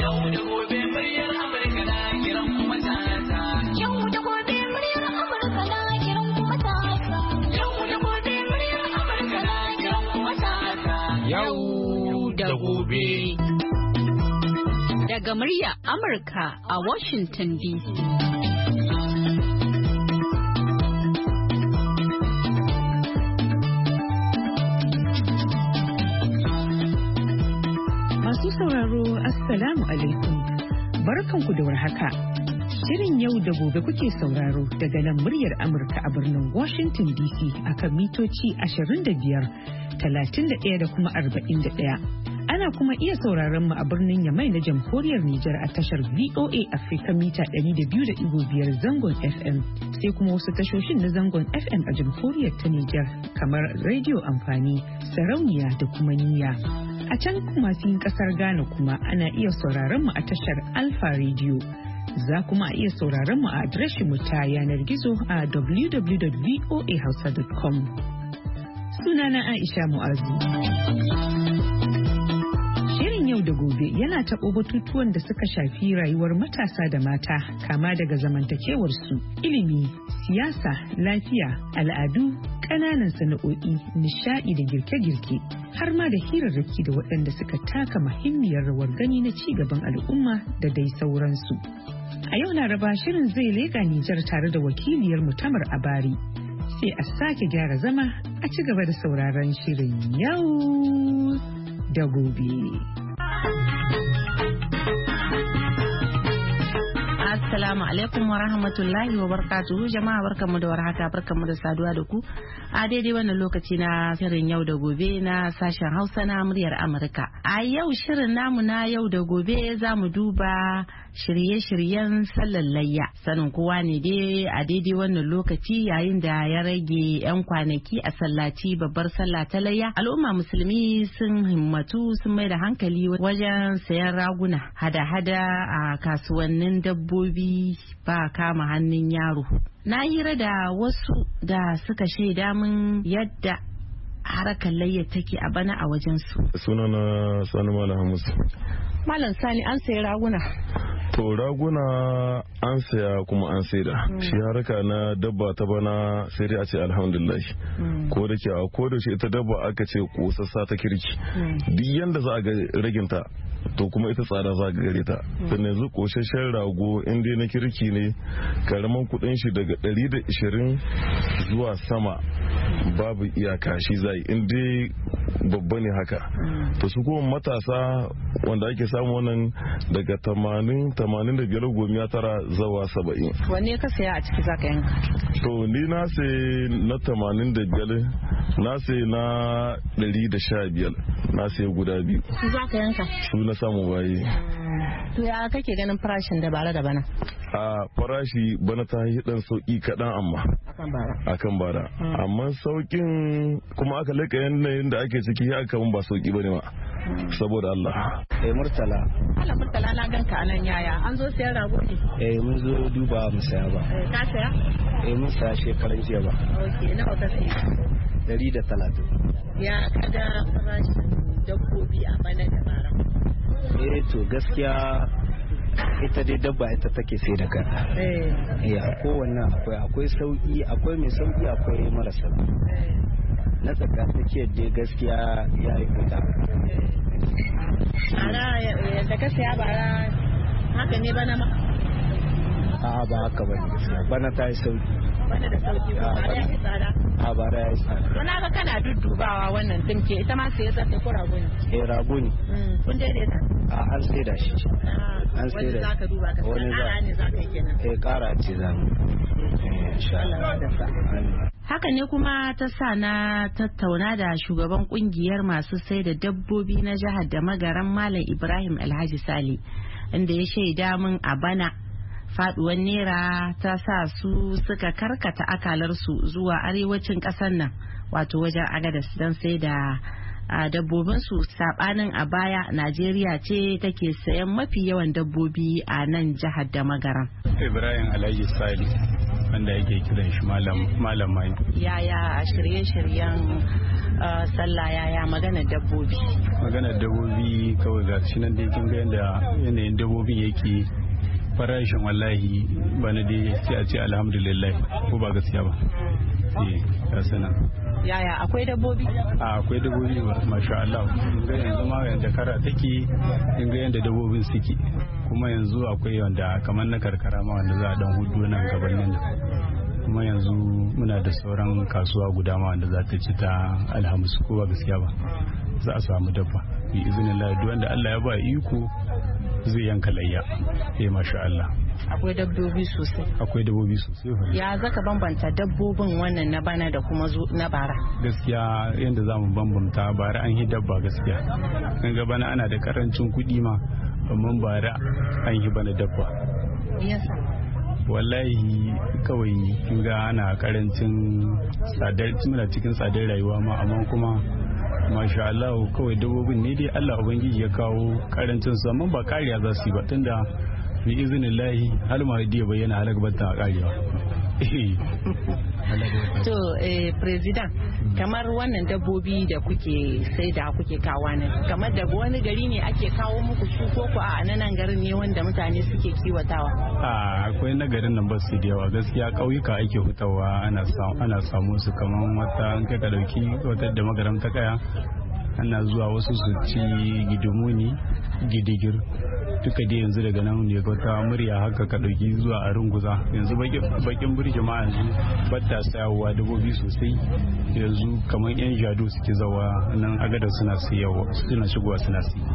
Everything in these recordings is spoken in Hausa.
Yau da gobe muryar Amurka na kiran kuma ta. Yau da gobe muryar Amurka na kiran kuma ta. Yau da gobe muryar Amurka na kiran kuma ta. Yau da gobe. Daga muryar Amurka a Washington DC. Masu sauraro Assalamu alaikum, barkanku da warhaka. Shirin yau da gobe kuke sauraro daga nan muryar Amurka a birnin Washington DC akan mitoci 25, 31 da kuma 41. Ana kuma iya sauraron mu a birnin Yamai na Jamhuriyar Nijar a tashar VOA Africa mita 200.5 zangon FM, sai kuma wasu tashoshin na zangon FM a Jamhuriyar ta Nijar kamar Radio Amfani, Sarauniya da kuma Niyya. A can kuma cikin kasar Ghana kuma ana iya sauraron mu a tashar Alpha Radio. Za kuma iya sauraron mu a adireshin mu ta yanar gizo a www.voahausa.com. Sunana Aisha Mu'azu. Shirin yau da gobe yana taɓo batutuwan da suka shafi rayuwar matasa da mata, kama daga zamantakewarsu, ilimi, siyasa, lafiya, al'adu, ƙananan sana'o'i, nishaɗi da girke-girke, har ma da hirarraki da waɗanda suka taka muhimmiyar rawar gani na ci gaban al'umma da dai sauransu. A yau Laraba shirin zai leƙa Nijar tare da wakiliyar Tamar Abari. Sai a sake gyara zama a ci gaba da sauraron shirin yau da gobe. Assalamu alaikum wa rahmatullahi wa barakatuhu, jama'a barkanmu da warhaka, barkanmu da saduwa da ku a daidai wannan lokaci na shirin yau da gobe na sashen Hausa na muryar Amurka. A yau shirin namu na yau da gobe za mu duba shirye-shiryen sallar layya. Sanin kowa ne dai a daidai wannan lokaci yayin da ya rage 'yan kwanaki a sallaci babbar sallah ta layya, al'umma musulmi sun himmatu sun mai da hankali wajen sayan raguna, hada-hada a kasuwannin dabbobi ba kama hannun yaro. Na hira da wasu da suka shaida min yadda harkar layya take a bana a wajensu. Sunana Sani Malam Musa. Malam Sani, an sayi raguna? To raguna an saya kuma an saida. Shi haraka na dabba ta bana sai dai a ce alhamdulillah. Ko da ke a ko da shi ita dabba aka ce kosassa ta kirki. Duk yanda za a ga raginta to kuma ita tsada za ga gare ta. Sannan yanzu koshashen rago in dai na kirki ne karaman kudin shi daga 120 zuwa sama babu iyaka shi zai in dai babba ne haka. To su kuma matasa wanda ake samu wannan daga 85 zawa 70. Wanne ka saya a ciki zaka yanka? To ni na sai na 85, na sai na 115, na sai guda biyu. Su zaka yanka? Su na samu baye. To ya kake ganin farashin da bara da bana? A farashi bana ta yi dan sauki kaɗan amma akan bara amma saukin kuma aka leka yanayin da ake ciki ya aka ba sauki bane ma saboda Allah. Murtala. Allah Murtala na ganka anan yaya an zo sayar rago ne? Mun zo duba mu saya ba. Ka saya? Mun saya shekaran jiya ba. Okay, nawa ka saya? 130. Ya kada farashin dabbobi a bana da bara. To gaskiya ita dai dabba ita take sai da kanta. Kowanne akwai sauki, akwai mai sauki, akwai mara sauki. Na tsaka take dai gaskiya ya yi fita. Ara yadda ka saya bara haka ne bana ma? A'a ba haka bane gaskiya. Bana ta yi sauki. Bana da sauki ba ya yi tsada. A bara ya yi tsada. Wani ga kana duddubawa wannan timke ita ma sai ya zafe ko rago ne? Rago ne. Kun daidaita? An sai da shi. An sai da. Wani zaka duba ka san ƙara ne zaka yi kenan. Ƙara ce za mu. Insha Allah. Haka ne kuma ta sa na tattauna da shugaban kungiyar masu sai da dabbobi na jihar da magaran Malam Ibrahim Alhaji Sale, inda ya shaida min a bana faduwar naira ta sa su suka karkata akalarsu zuwa arewacin ƙasar nan, wato wajen Agadas, don sai da dabbobinsu. Sabanin a baya Najeriya ce take sayan mafi yawan dabbobi a nan jihar da magaran. Ibrahim Alhaji Sale wanda yake kiran shi malam mai. Yaya shirye-shiryen sallah, yaya maganar dabbobi? Maganar dabbobi kawai ga shi nan dai kin ga yanda yanayin dabbobi yake, farashin wallahi bana dai sai a ce alhamdulillah, ko ba gaskiya ba. Ga sana. Yaya akwai dabbobi? Akwai dabbobi masha Allah. Ga yanzu ma yanda kara take, in ga yanda dabbobin suke. Kuma yanzu akwai wanda kamar na karkara ma wanda za a dan hudu nan gaban nan. Kuma yanzu muna da sauran kasuwa guda ma wanda za ta ci ta alhamis, ko ba gaskiya ba. Za a samu dabba. Bi iznillah duk wanda Allah ya ba iko zai yanka layya. Masha Allah. Akwai dabbobi sosai. Akwai dabbobi sosai. Ya zaka bambanta dabbobin wannan na bana da kuma na bara? Gaskiya yanda za mu bambanta, bara an yi dabba gaskiya. Kan ga bana ana da karancin kuɗi ma, amma bara an yi bana dabba. Yasa. Wallahi kawai kin ga ana karancin tsadar, muna cikin tsadar rayuwa ma, amma kuma masha Allah kawai dabbobin ne dai Allah ubangiji ya kawo karancin su, amma ba kariya za su yi ba, tunda bi iznillahi hal ma ya bayyana halakbata a karewa. To president, kamar wannan dabbobi da kuke sai da kuke kawo nan, kamar daga wani gari ne ake kawo muku su, ko ku a nan garin ne wanda mutane suke kiwatawa? Akwai na garin nan ba su da yawa gaskiya, kauyuka ake hutawa ana samu su, kamar wata an kai ka dauki wata da magaram ta kaya, ana zuwa wasu su ci gidimuni, gidigir, duka dai yanzu daga nan ne wata murya haka ka dauki zuwa a runguza. Yanzu bakin birji ma yanzu batta sayawa dabbobi sosai, yanzu kamar yan jado suke zawa nan agada suna siyawa, suna shigowa suna siya.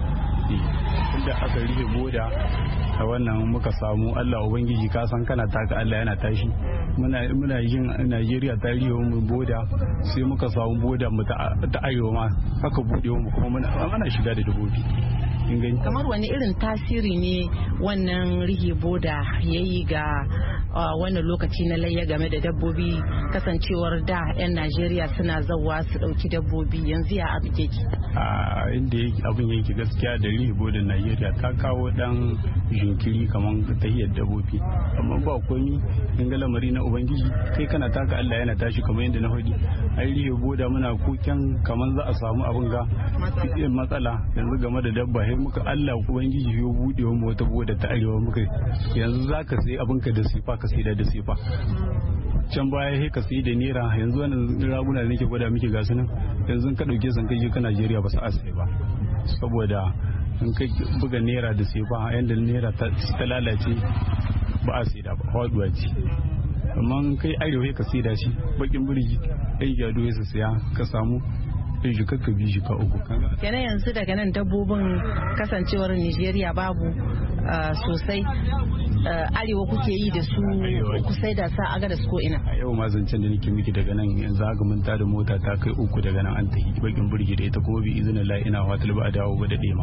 Inda aka rihe boda a wannan muka samu, Allah ubangiji ka san kana taka Allah yana tashi. Muna yin Najeriya ta rihe mu boda, sai muka samu boda mu ta arewa ma haka bude mu, kuma muna shiga da dabbobi. Kamar wani irin tasiri ne wannan rihe boda ya yi ga wannan lokaci na layya game da dabbobi, kasancewar da 'yan Najeriya suna zawa su dauki dabbobi, yanzu ya abu yake? Inda abin yake gaskiya da rihe boda Najeriya ta kawo dan jinkiri kamar tahiyar dabbobi, amma ba komi in ga lamari na ubangiji, kai kana taka Allah yana tashi, kamar yadda na faɗi. Ai rihe boda muna koken kamar za a samu abin ga matsala yanzu game da dabba, muka Allah ubangiji ya bude mu wata boda ta arewa, muka yanzu zaka sai abinka da sifa, ka sai da sifa. Can baya sai ka sai da naira, yanzu wannan raguna da nake gwada miki gasu nan, yanzu ka dauke san kai ka Najeriya ba su asai ba, saboda in kai buga naira da sifa yanda naira ta lalace ba a sai da ba, haduwa ce. Amma kai arewa ka sai da shi bakin birji, ai gado ya saya ka samu shi kakka bi shi ka uku. Kenan yanzu daga nan dabbobin kasancewar Nigeria babu sosai, arewa kuke yi da su ku sai da sa aga da su ko ina? A yau ma zancen da nake miki daga nan yanzu haka mun tada mota ta kai uku daga nan an tafi bakin burgi da ita, kuma bi izinin Allah ina fatal ba a dawo ba da dema.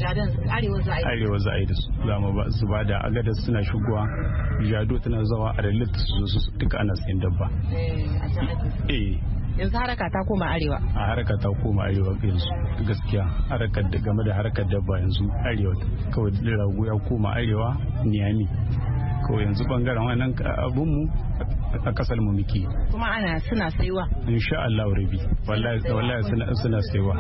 Arewa za a yi da su, za mu ba su ba da agada suna shigowa, jado tana zawa a dalit su zo duka ana sayin dabba. Yanzu haraka ta koma arewa? A haraka ta koma arewa yanzu gaskiya, harkar game da harkar dabba yanzu arewa kawai, da rago ya koma arewa Niyami kawai yanzu bangaren wannan abunmu a kasar mu muke. Kuma suna saiwa? Insha Allah rabi, wallahi suna saiwa.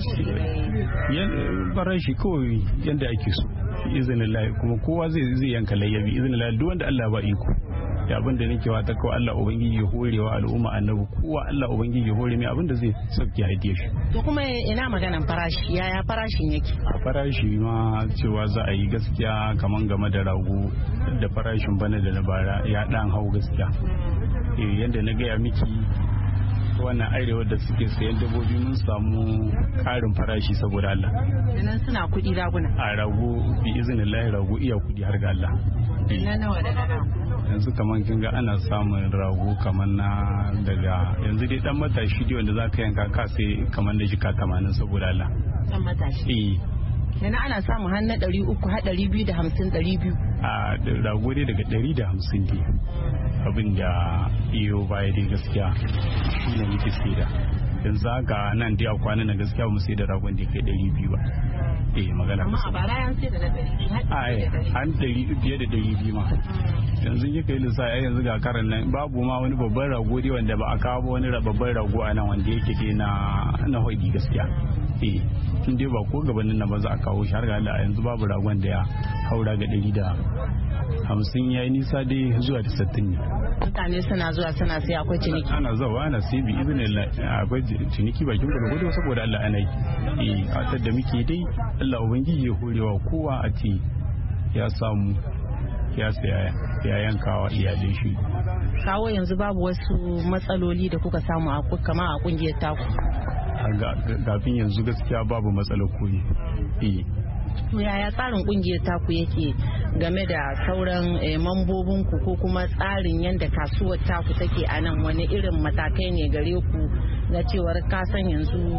Farashi kawai yanda ake so izinin Allah, kuma kowa zai yanka layyabi izinin Allah, duk wanda Allah ba iko. Da abin da nake wata kawai Allah ubangiji ya horewa al'umma annabi, kowa Allah ubangiji ya hore mai abin da zai sauke haidiyar shi. To kuma ina maganan farashi, yaya farashin yake? Farashi ma cewa za a yi gaskiya kaman game da rago da farashin bana da na bara ya dan hau gaskiya. Yanda na gaya miki wannan arewa da suke sayan dabbobi mun samu karin farashi saboda Allah. Nan suna kuɗi raguna? A rago bi izinin rago iya kuɗi har ga Allah. Na nawa daga yanzu kaman kin ga ana samun rago kaman na daga yanzu dai dan matashi dai wanda zaka yanka ka sai kaman da jika 80 saboda Allah. Dan matashi? Yana ana samun har na 300 har 250 200. A rago dai daga 150 dai. Abin da iyo baya dai gaskiya shi ne muke saida. yanzu haka nan dai a kwana na gaskiya mu sai da ragon da kai 200 ba magana amma a bara an sai da 100 an 500 ma yanzu kika yi lissafi yanzu ga karan nan babu ma wani babban rago dai wanda ba a kawo wani babban rago a nan wanda yake dai na hoidi gaskiya tun dai ba ko gabanin nan ba za a kawo shi har ga Allah yanzu babu ragon da ya haura ga 150 yayi nisa dai zuwa da 60 ne. Mutane suna zuwa suna sai akwai ciniki. Ana zuwa ana sai bi iznillah akwai ciniki bakin gurgudu saboda Allah ana yi. A da muke dai Allah ubangiji ya horewa kowa a ce ya samu ya saya ya yankawa iyalin shi. Kawo yanzu babu wasu matsaloli da kuka samu kama a kungiyar taku. Gafin yanzu gaskiya babu matsalar koyi. To yaya tsarin kungiyar taku yake game da sauran mambobinku ko kuma tsarin yadda kasuwar taku take a nan, wani irin matakai ne gare ku na cewar kasan yanzu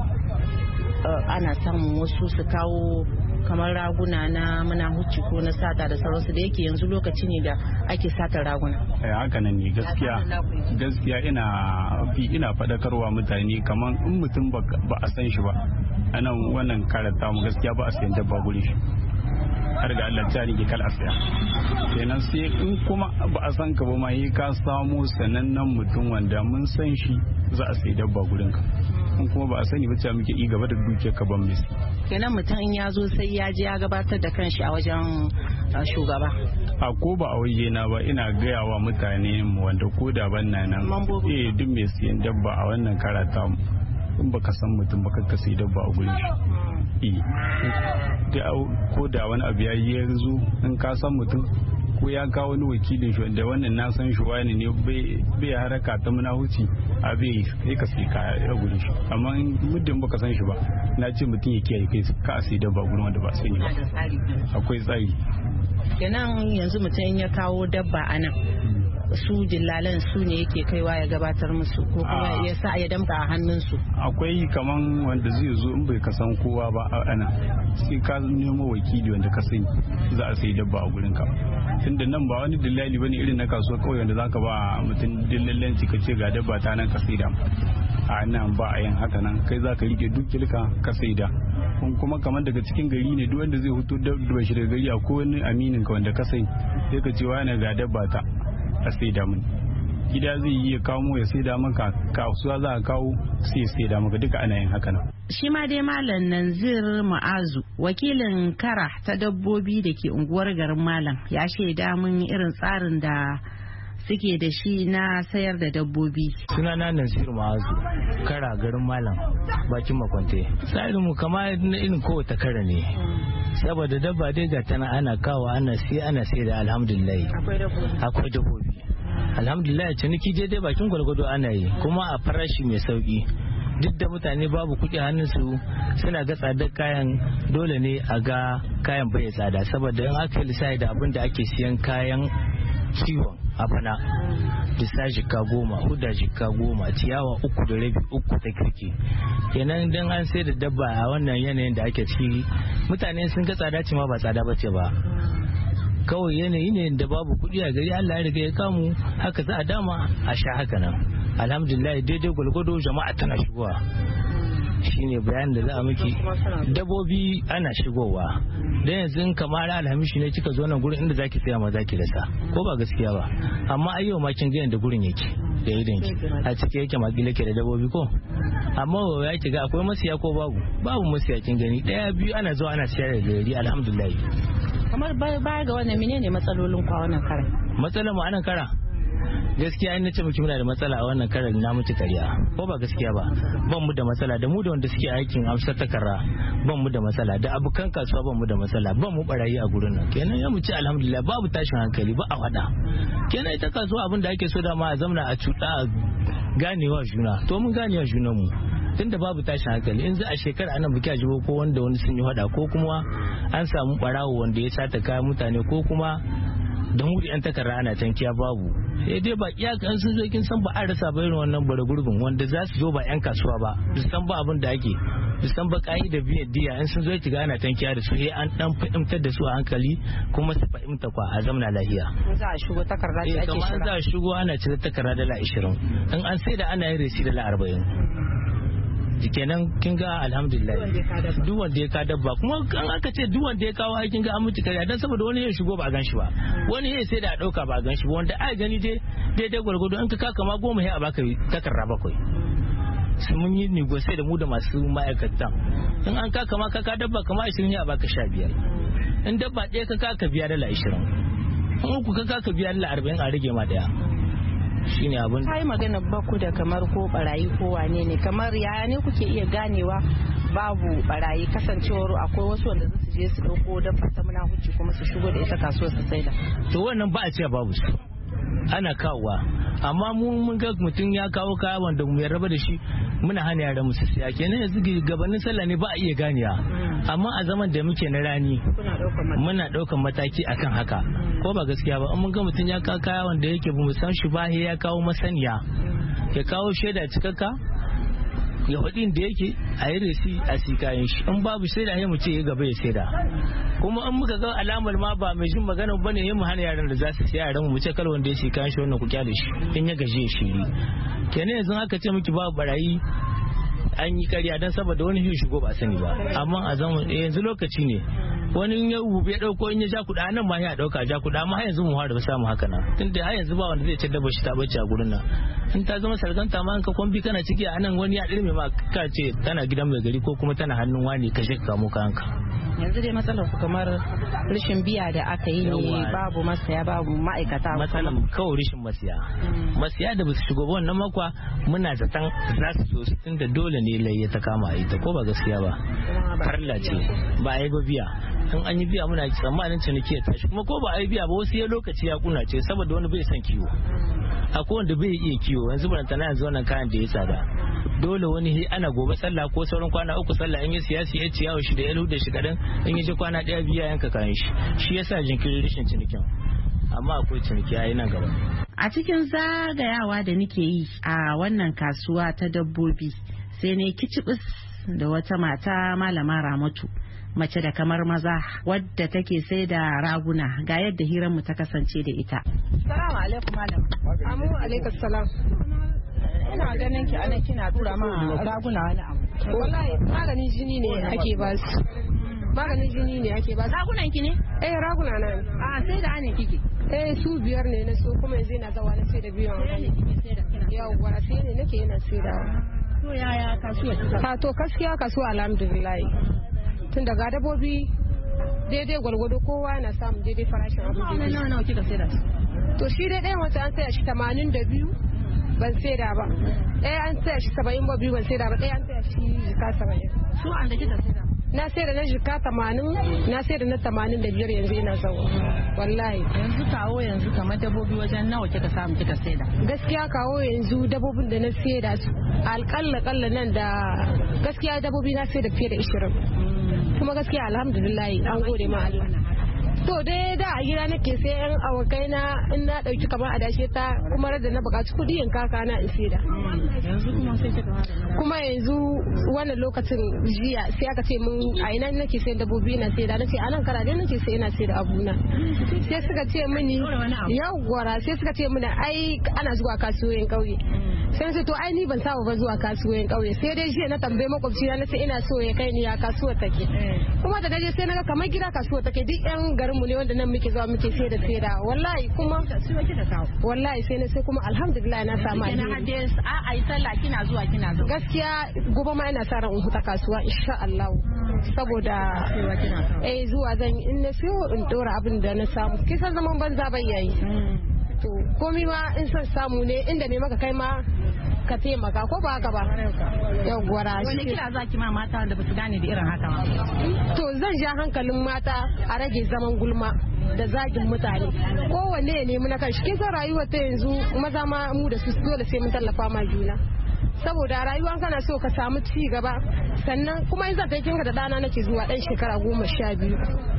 ana samun wasu su kawo kamar raguna na muna hucci ko na sata da sauransu, da yake yanzu lokaci ne da ake sata raguna. Haka nan ne gaskiya ina faɗakarwa mutane kamar in mutum ba a san shi ba anan wannan karanta mu gaskiya ba a sayan dabba gure shi har ga Allah ta rike kal asiya kenan sai in kuma ba a san ka ba ma yi ka samu sanannen mutum wanda mun san shi za a sayi dabba gurin ka, in kuma ba a sani ba ta muke yi gaba da duke ka ban misi. Kenan mutum in ya zo sai ya je ya gabatar da kanshi a wajen shugaba. A ko ba a waje na ba ina gaya wa mutane mu wanda ko da ban nan duk mai siyan dabba a wannan karata mu in baka san mutum ba ka sai dabba a gurin shi. Ko da wani abu ya yi yanzu in ka san mutum ko ya kawo wani wakilin shi wanda wannan na san shi wani ne bai haraka ta munahuci a bai sai ka sai kaya gurin shi, amma muddin baka san shi ba na ce mutum ya kiyaye kai ka sai dabba gurin wanda ba sani ba. Akwai tsari. Kenan yanzu mutum ya kawo dabba a nan su dillalan su ne yake kaiwa ya gabatar musu ko kuma ya sa ya damka a hannunsu. Akwai kaman wanda zai zo in bai kasan kowa ba ana sai ka nemo wakili wanda ka sani za a sai dabba a gurin ka, tunda nan ba wani dillali bane irin na kasuwa kawai wanda zaka ba mutum dillallanci ka ce ga dabba ta nan ka saida. A nan ba a yin haka nan, kai zaka rike dukilka ka saida. Kuma kamar daga cikin gari ne duk wanda zai hutu dabba shi daga gari ko wani aminin ka wanda ka sani sai ka ce wani ga dabba ta a saida mun, gida zai yi ya kawo ya saida maka, kasuwa za a kawo sai ya saida maka, duka ana yin haka nan. Shi ma dai Malam Nanzir Ma'azu wakilin kara ta dabbobi da ke unguwar garin Malam ya shaida mun irin tsarin da suke da shi na sayar da dabbobi. Sunana Nanzir Ma'azu, kara garin Malam bakin makwante. Tsarin mu kama irin kowace kara ne, saboda dabba dai ga tana ana kawo ana sai da alhamdulillah. Akwai dabbobi alhamdulillah, ciniki daidai bakin gwalgwado ana yi kuma a farashi mai sauki. Duk da mutane babu kuɗi hannunsu suna ga tsadar kayan, dole ne a ga kayan bai tsada, saboda in aka lissafi da abin da ake siyan kayan ciwon a bana bisa jika 10, huda jika 10, ciyawa 3.5 ta kirki. Kenan dan an sai da dabba a wannan yanayin da ake ciki, mutane sun ga tsada ce ma ba tsada bace ba, kawai yanayi ne da babu kuɗi a gari, Allah ya riga ya kamu haka za a dama a sha haka nan. Alhamdulillah daidai gwalgwado jama'a tana shigowa, shine bayanin da za a miki. Dabbobi ana shigowa dan yanzu kamar alhamishi ne kika zo nan gurin inda zaki tsaya ma zaki rasa, ko ba gaskiya ba, amma ai yau ma kin ga yanda gurin yake da idan ki a cike yake makile ke da dabbobi ko, amma ya ki ga akwai masiya ko babu masiya, kin gani daya biyu ana zuwa ana sayar da gari alhamdulillah. Kamar baya ga wannan menene matsalolin ku a wannan kara? Matsalar mu a nan kara gaskiya in nace miki muna da matsala a wannan karar na miki kariya, ko ba gaskiya ba. Ban mu da matsala da mu da wanda suke aikin amsar takarra, ban mu da matsala da abukan kasuwa, ban mu da matsala, ban mu barayi a gurin nan. Kenan ya mu ci alhamdulillah babu tashin hankali ba a wada. Kenan ita kasuwa abin da ake so da ma a zamna a cuɗa a ganewa juna, to mun ganewa junan mu tunda babu tashin hankali. In za a shekara ana buki a jibo ko wanda wani sun yi hada ko kuma an samu barawo wanda ya sata kayan mutane ko kuma da mu da yan takarra ana tankiya babu, sai dai ba iyakan sun zo kin san ba a rasa ba irin wannan bara gurbin wanda za su zo ba yan kasuwa ba, su san ba abin da ake, su san ba kai da biyan diya in sun zo kiga ana tankiya da su, sai an dan fahimtar da su a hankali kuma su fahimta kwa a zamna lafiya. Za a shigo takarda ce ake shiga, za a shigo ana cire takarda $20, in an sai da ana yin resi $40. kenan kin ga alhamdulillah duk wanda ya ka dabba kuma kan aka ce duk wanda ya kawo aikin ga an miki kariya dan saboda wani ya shigo ba a gan shi ba wani ya sai da a dauka ba a gan shi ba wanda ai gani dai gwargwado in ka kama 10 sai a baka takarda 7 mun yi negotiate da mu da masu ma'aikatan in an ka kama ka dabba kama 20 sai a baka 15 in dabba ɗaya ka biya dala 20 in uku ka biya dala 40 a rage ma daya shine abin kai magana baku da kamar ko barayi ko wane ne kamar yaya ne kuke iya ganewa babu barayi kasancewar akwai wasu wanda su je su dauko dabba ta muna huci kuma su shigo da ita kasuwar su saida to wannan ba a ce babu su ana kawowa amma mun ga mutum ya kawo kaya wanda mu yarda da shi muna hana yaran mu su siya kenan yanzu gabanin sallah ne ba a iya ganiya amma a zaman da muke na rani muna daukan mataki akan haka ko ba gaskiya ba mun ga mutum ya kawo kaya wanda yake bamu san shi ba ya kawo masaniya ya kawo shaida cikakka ya hudin da yake a yi resi a sikayen shi in babu shaida ya mu ce ya gaba ya shaida kuma in muka ga alamar ma ba mai jin magana bane ya mu hana yaran da za su siya yaran mu ce kar wanda ya sikayen shi wannan ku kyale shi in ya gaje ya shiri kenan yanzu aka ce miki babu barayi an yi karya dan saboda wani hin shigo ba sani ba amma a zaman yanzu lokaci ne wani ya ya dauko in ya ja kuɗa nan ma ya dauka ja kuɗa amma har yanzu mu fara samu haka nan tunda har yanzu ba wanda zai ce dabba shi ta bace a gurin nan in ta zama sarganta ma ka kwambi kana ciki a nan wani ya dirme ma ka ce tana gidan mai gari ko kuma tana hannun wani ka je ka kamo kanka yanzu dai matsalar ku kamar rashin biya da aka yi ne babu masaya babu ma'aikata matsalar kawai rashin masaya da basu shigo ba wannan makwa muna zaton za su zo tunda dole ne lai ta kama a ita ko ba gaskiya ba farla ce ba a yi ba biya in an yi biya muna tsammanin ciniki ya tashi kuma ko ba a yi biya ba wasu ya lokaci ya kuna ce saboda wani bai son kiwo akwai wanda bai iya kiwo yanzu barantana yanzu wannan kayan da ya tsada dole wani ana gobe sallah ko sauran kwana 3 sallah in yi siyasi ya ciyawa shi da ya da shi kadan in yi ji kwana 1 biya yanka kayan shi yasa jinkirin rashin cinikin amma akwai ciniki yayi nan gaba a cikin zagayawa da nake yi a wannan kasuwa ta dabbobi sai ne kicibis da wata mata malama Ramatu mace da kamar maza wadda take sai da raguna ga yadda hiranmu ta kasance da ita. Salamu alaikum malama. Amu alaikum salam. Ina ganin ki anan kina tura ma raguna wani abu. Wallahi maganin jini ne ake ba su. Maganin jini ne ake ba su. Ragunan ki ne? Raguna na ne. Sai da ne kike? Su 5 ne na so kuma yanzu na zawa na sai da 2. Yawwa sai ne nake yana sai da. To yaya kasuwa? To gaskiya kasuwa alhamdulillah. Tun daga dabobi daidai gwalgwado kowa yana samun daidai farashin abu daidai. Nawa kika sai da su? To shi dai ɗayan wata an saya shi 82 ban sai da ba. Ɗaya an saya shi 72 ban sai da ba. Ɗaya an saya shi jika 70. Su an da kika sai da? Na sai da na jika 80 na sai da na 85 yanzu ina zawo. Wallahi. Yanzu kamar dabobi wajen nawa kika samu kika sai da? Gaskiya kawo yanzu dabobin da na sai da su alƙalla nan da gaskiya dabobi na sai da fiye da 20. kuma gaskiya alhamdulillah an gode ma Allah. To dai da a gida nake sai yan awakai na in na dauki kamar adashe ta kuma da na bukaci kudi in kaka na in saida. Yanzu kuma sai kika kuma yanzu wannan lokacin jiya sai aka ce mun a ina nake sai dabbobi na saida nace anan kara dai nace sai ina saida abuna. Sai suka ce mini yawwa sai suka ce mini ai ana zuwa kasuwoyin kauye. Sai sai to ai ni ban saba ba zuwa kasuwoyin kauye sai dai jiya na tambaye makwabci na nace ina so ya kai ni ya kasuwar take. Kuma da naje sai naga kamar gida kasuwar take duk yan garin mu ne wanda nan muke zuwa muke sai da wallahi kuma wallahi sai na sai kuma alhamdulillah na samu alheri. Ai sallah kina zuwa gaskiya gobe ma ina sa ran in huta kasuwa insha Allah saboda zuwa zan in na siyo in dora abin da na samu kisan zaman banza bai yayi to komai ma in san samu ne inda ne maka kai ma ka taimaka ko ba haka ba yawwa wani kira zaki ma mata da basu gane da irin haka ba to zan ja hankalin mata a rage zaman gulma da zagin mutane kowanne ya nemi na kanshi kin san rayuwar ta yanzu maza ma mu da su dole sai mun tallafa ma juna saboda rayuwa kana so ka samu ci gaba sannan kuma in zan kai kinka da dana nake zuwa dan shekara 12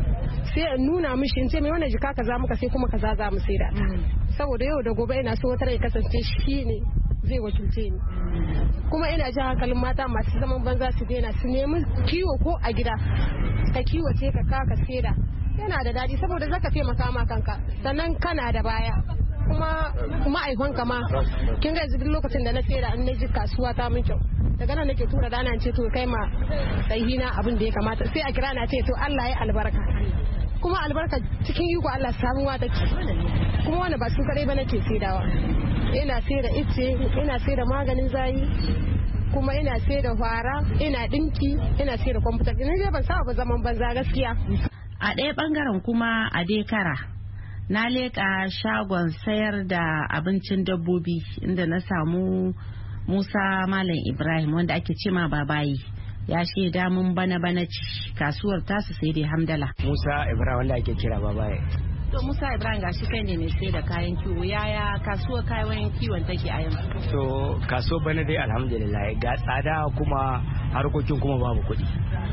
sai in nuna mishi in ce mai wannan jika kaza muka sai kuma kaza za mu sai da saboda yau da gobe ina so wata rai kasance shi ne zai wakilce ni kuma ina jin hankalin mata masu zaman banza su daina su nemi kiwo ko a gida ka kiwace ka saida yana da daɗi saboda zaka taimaka ma kanka sannan kana da baya kuma ma'aikanka ma kin ga yanzu duk lokacin da na saida in naji kasuwa ta min kyau daga nan nake tura dana ce to kai ma saihina abin da ya kamata sai a kira na ce to Allah ya albarka kuma albarka cikin iko Allah samuwa take kuma wani ba su kare ba nake saidawa ina saida ice ina saida maganin zayi kuma ina saida fara ina dinki ina saida kwamfuta ina ban saba ba zaman banza gaskiya. A ɗaya bangaren kuma a Dekara na leƙa shagon sayar da abincin dabbobi inda na samu Musa Malam Ibrahim wanda ake cema babayi ya shaida mun bana ci kasuwar tasu sai dai hamdala. Musa Ibrahim wanda ake kira babayi. To Musa Ibrahim gashi kai ne mai sai da kayan kiwo, yaya kasuwar kayan kiwon take a yanzu? To kasuwar bana dai alhamdulillah ga tsada kuma harkokin kuma babu kuɗi.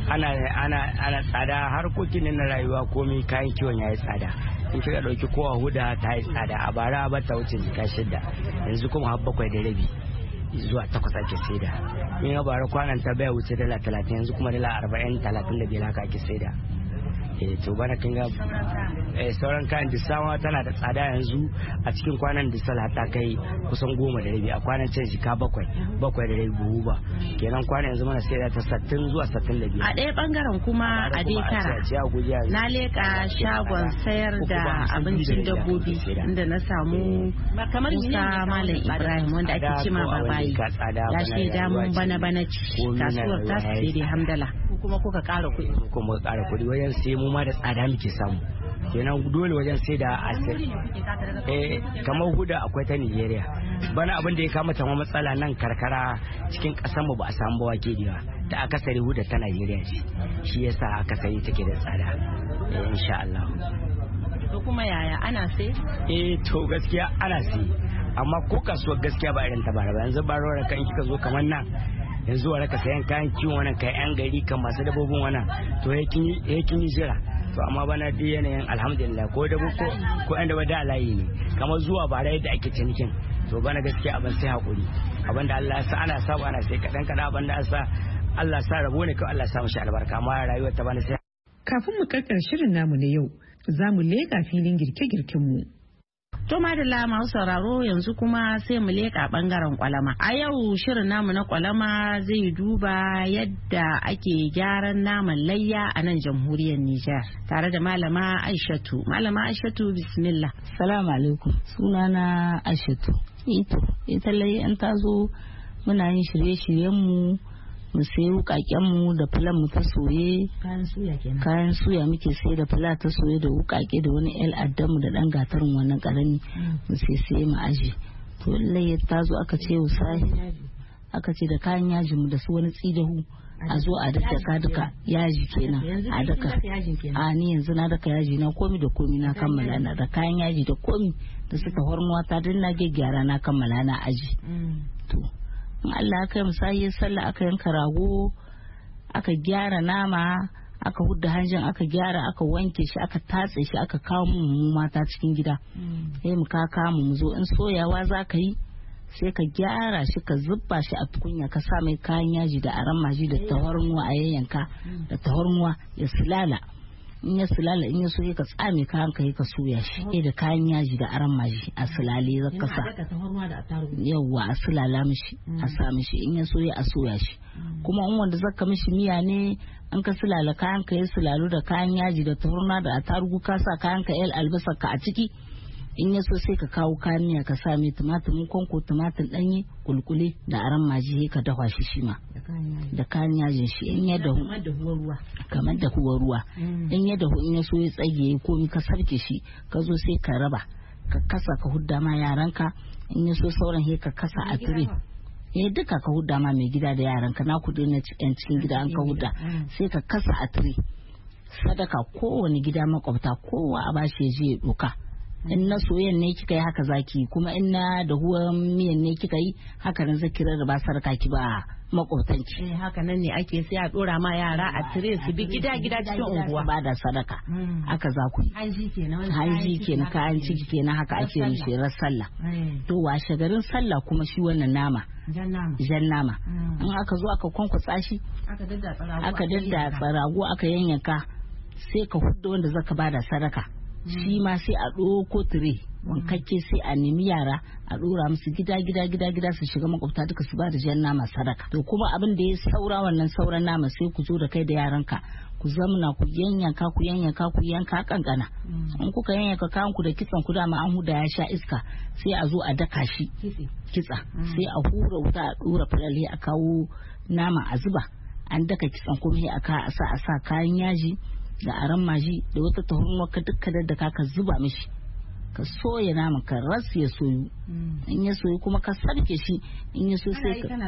Ana tsada harkokin na rayuwa komai kayan kiwon yayi tsada. In kika dauki kowa huda ta yi tsada a bara ba ta wuce jika 6 yanzu kuma har 7.5 zuwa 8 ake saida. In a bara kwanan ta bai wuce $30 yanzu kuma $40-35 haka ake saida. To bana kin ga sauran kayan disawa tana da tsada yanzu a cikin kwanan disal ta kai kusan 10.5 a kwanan can jika 7.5 buhu ba kenan kwanan yanzu mana sai ta 60 zuwa 65. A ɗaya bangaren kuma a Dekara na leka shagon sayar da abincin dabbobi inda na samu Musa Malam Ibrahim wanda ake cema babayi ya shaida mun bana ci kasuwar ta sai dai hamdala kuma kuka ƙara kuɗi wajen sai mu ma da tsada muke samu kenan dole wajen sai da asiri kamar huda akwai ta Nigeria bana abin da ya kama ta matsala nan karkara cikin ƙasar mu ba a samu wake da ta akasari huda ta Nigeria ce shi yasa akasari take da tsada insha Allah. To kuma yaya ana sai? To gaskiya ana sai amma ko kasuwar gaskiya ba irin ta bara ba yanzu ba rawar kan kika zo kamar nan yanzu wa raka sayan kayan kiwon wannan kai yan gari kan masu dabbobin wannan to ya kin yi jira to amma bana dai yanayin alhamdulillah ko da ko yan da ba da layi ne kamar zuwa bara yadda ake cinikin to bana gaskiya abin sai hakuri abin da Allah ya sa ana samu ana sai kadan abin da Allah sa rabo ne ko Allah sa mishi albarka amma rayuwar ta bana sai. Kafin mu karkar shirin namu na yau za mu leƙa filin girke-girken mu. To madalla masu sauraro yanzu kuma sai mu leƙa bangaren kwalama. A yau shirin namu na kwalama zai duba yadda ake gyaran naman layya a nan jamhuriyar Nijar tare da malama Aishatu. Malama Aishatu bismillah. Assalamu alaikum. Sunana Aishatu. Ita layya an tazo muna yin shirye-shiryen mu sai wukaken mu da filan mu ta soye kayan suya muke sai da fila ta soye da wukake da wani el addamu da dan gatarin wannan karami mu sai mu aje to lallai ta zo aka ce usai aka ce da kayan yaji mu da su wani tsidahu a zo a daka duka yaji kenan a daka a ni yanzu na daka yaji na komi da komi na kammala na da kayan yaji da komi da suka hormuwa ta din na gyara na kammala na aji to Allah aka yi musayi sallah aka yanka rago aka gyara nama aka hudda hanjin aka gyara aka wanke shi aka tatse shi aka kawo mu mata cikin gida sai mu kaka mu zo in soyawa za ka yi sai ka gyara shi ka zubba shi a tukunya ka sa mai kayan yaji da aran maji da tawarnuwa a yayyanka da tawarnuwa ya sulala in ya sulala in ya so ka tsame kayan ka ka soya shi da kayan yaji da aran maji a sulale zaka sa yawa a sulala mishi a sa mishi in ya so a soya shi kuma in wanda zaka mishi miya ne an ka sulala kayan ka ya sulalu da kayan yaji da tawarnuwa da atarugu ka sa kayan ka yal albasa ka a ciki in ya so sai ka kawo kayan miya ka sa mai tumatirin kwanko tumatir danye kulkule da aran maji ka dafa shi shi ma da kayan yajin shi in ya dahu kamar da ruwa in ya dahu in ya so ya tsage komi ka sarke shi ka zo sai ka raba ka kasa ka hudda ma yaranka in ya so sauran he ka kasa a tire duka ka hudda ma mai gida da yaranka na kudi na cikin gida an ka hudda sai ka kasa a tire sadaka kowane gida makwabta kowa a bashi ya je ya doka in na soyayyen ne kika yi haka zaki kuma in na da huwan miyan ne kika yi haka nan zaki rarraba sarka ki ba makwabtanki haka nan ne ake sai a dora ma yara a tire su bi gida cikin unguwa ba da sadaka haka za ku yi hanji kenan kayan ciki kenan haka ake yi shirar sallah to washe garin sallah kuma shi wannan nama jan nama in aka zo aka kwankwatsa shi aka daddatsa rago aka yanyanka sai ka hudu wanda zaka bada sadaka shi ma sai a ɗauko tire wankakke sai a nemi yara a dora musu gida su shiga makwabta duka su ba da jan nama sadaka. To kuma abin da ya saura wannan sauran nama sai ku zo da kai da yaranka ku zamna ku yanka kankana. In kuka yanka kayan ku da kitsan ku dama an huda ya sha iska sai a zo a daka shi kitsa sai a hura wuta a dora falalle a kawo nama a zuba an daka kitsan kuma sai a sa kayan yaji da aran maji da wata tahurnuwa ka dukka da ka zuba mishi ka soya naman ka rasu ya soyu in ya soyu kuma ka sarke shi in ya so sai kana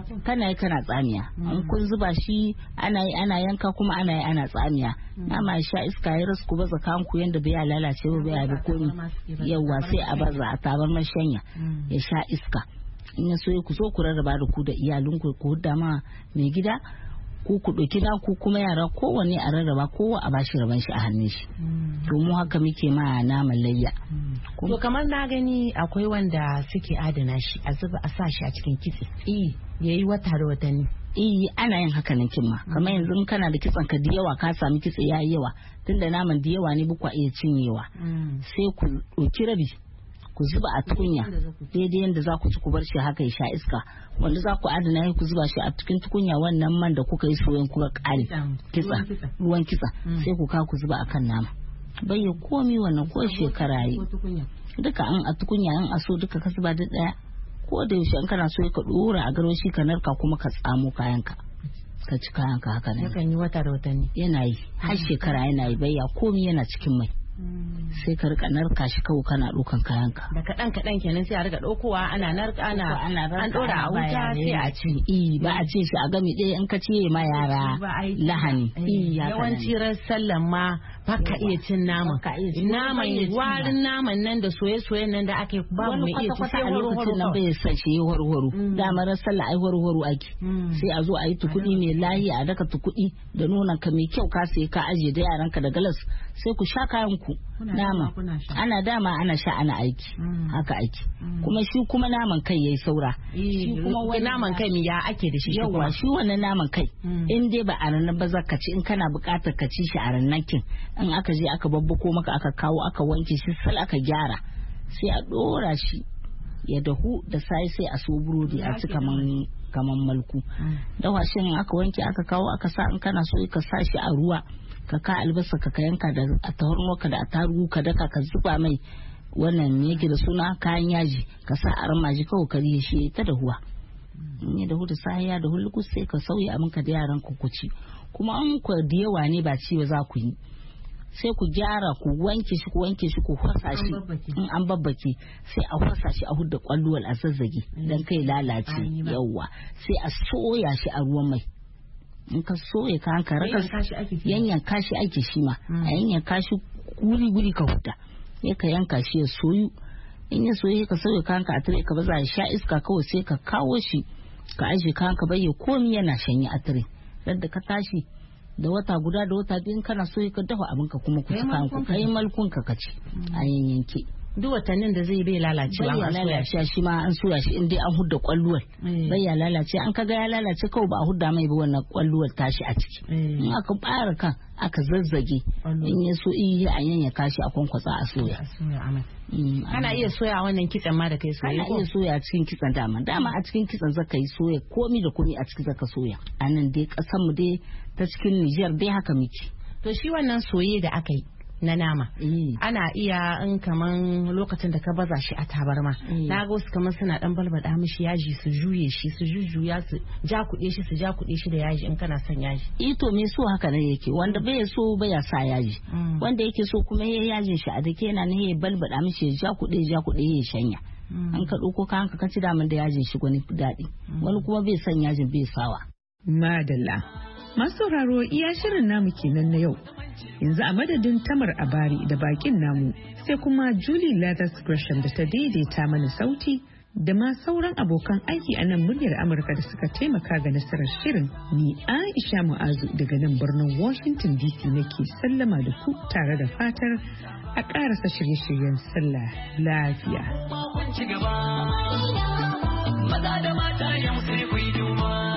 tsamiya an kun zuba shi ana yanka kuma ana tsamiya nama ya sha iska ya rasu ku baza kan ku yanda bai lalace ba bai da komi yawa sai a baza a tabar mashanya ya sha iska in ya soyu ku zo ku rarraba da ku da iyalinku ku hudda ma mai gida ku ɗauki ku kuma yara kowanne a rarraba kowa a bashi raban shi a hannun shi to mu haka muke ma naman layya. To kamar na gani akwai wanda suke adana shi a zuba a sa shi a cikin kitse yayi wata da watanni. Ana yin haka nan kin ma kamar yanzu kana da kitsan ka da yawa ka sami kitse yayi yawa tunda naman da yawa ne bukwa iya cinyewa sai ku ɗauki rabi ku zuba a tukunya daidai yadda za ku ci ku bar shi haka ya sha iska wanda za ku adana ku zuba shi a cikin tukunya wannan man da kuka yi soyan kuka kare ruwan kitsa sai ku ka ku zuba akan nama bayya komi wannan ko shekara yi duka an a tukunya an aso duka ka zuba da daya ko da yaushe an kana so ka dora a garwashi ka narka kuma ka tsamo kayanka ka ci kayanka haka ne yakan yi wata da watanni yana yi har shekara yana yi bayya komi yana cikin mai sai ka rika narka shi kawai kana dukan kayanka da kaɗan kenan sai a rika ɗaukowa ana narka an ɗora a wuta sai a ci ba a ce shi a gami ɗaya in ka ce ma yara lahani yawanci ran sallan ma baka iya cin naman warin naman nan da soye-soyen nan da ake ba mu iya ci sai a lokacin nan bai san shi warwaro dama ran sallah ai warwaro ake sai a zo a yi tukudi mai lahiya a daka tukudi da nonon ka mai kyau ka sai ka aje da yaranka da galas sai ku sha kayan ku nama ana sha ana aiki haka aiki kuma shi kuma naman kai yayi saura shi kuma wani naman kai ya ake da shi yawa shi wannan naman kai in dai ba a ranar ba zaka ci in kana bukatar ka ci shi a ranar kin in aka je aka babbako maka aka kawo aka wanke shi sai aka gyara sai a dora shi ya dahu da sai a so burodi a ci kaman malku dawa shi aka wanke aka kawo aka sa in kana so ka sa shi a ruwa ka albasa ka yanka da tafarnuwa da attarugu ka daka ka zuba mai wannan me yake da suna kayan yaji ka sa a ramaji kawai ka riye shi ta dahuwa in ya dahu da sahiya da hulkus sai ka sauya abinka da yaran ku ci kuma an ku da yawa ne ba ci ba za ku yi sai ku gyara ku wanke shi ku fasa shi in an babbake sai a fasa shi a hudda kwalluwal a zazzage dan kai lalace yawa sai a soya shi a ruwan mai in ka soya ka hanka raka yanyanka shi ake shi ma a yanyanka shi guri ka huta ya ka yanka shi ya soyu in ya soyu ka sauya ka hanka a tare ka baza ya sha iska kawai sai ka kawo shi ka aje ka hanka bayya komi yana shanye a tare da ka tashi da wata guda da wata biyu kana so ka dafa abinka kuma ku ci kanku kai malkun ka kaci a yanyanke duk watannin da zai bai lalacewa bai lalace shi ma an soya shi in dai an hudda kwalluwar bai ya lalace an kaga ya lalace kawai ba a hudda mai ba wannan kwalluwar tashi a ciki in aka bara kan aka zazzage in ya so a yanyanka shi a kwankwasa a soya ana iya soya wannan kitsan ma da kai soya ana iya soya cikin kitsan dama a cikin kitsan zaka yi soya komi da komi a cikin zaka soya anan dai kasan mu dai ta cikin Niger dai haka miki to shi wannan soye da aka yi na nama ana iya in kaman lokacin da ka baza shi a tabarma na ga wasu kaman suna dan balbada mishi yaji su juye shi su jujjuya su jakuɗe shi da yaji in kana son yaji to me so haka ne yake wanda bai so baya sa yaji wanda yake so kuma yayi yajin shi a dake yana ne ya balbada mishi ya jakuɗe ya shanya an ka ɗauko ka hanka ka ci daman da yajin shi gwani daɗi wani kuma bai son yajin bai sawa. Madalla masu sauraro iya shirin namu kenan na yau yanzu a madadin Tamar Abari da bakin namu sai kuma Julie Lathers Gresham da ta daidaita mana sauti da ma sauran abokan aiki a nan muryar Amurka da suka taimaka ga nasarar shirin ni Aisha Mu'azu daga nan birnin Washington DC nake sallama da ku tare da fatar a ƙarasa shirye-shiryen sallah lafiya. Maza da mata yau sai ku yi duba.